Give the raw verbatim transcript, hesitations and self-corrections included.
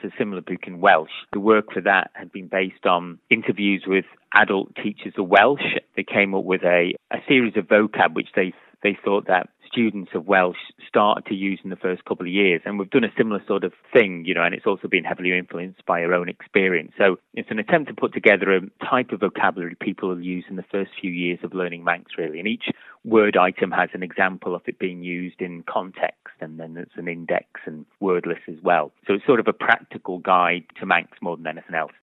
a similar book in Welsh. The work for that had been based on interviews with adult teachers of Welsh. They came up with a, a series of vocab which they they thought that students of Welsh started to use in the first couple of years. And we've done a similar sort of thing, you know, and it's also been heavily influenced by our own experience. So it's an attempt to put together a type of vocabulary people will use in the first few years of learning Manx, really. And each word item has an example of it being used in context, and then there's an index and word list as well. So it's sort of a practical guide to Manx more than anything else.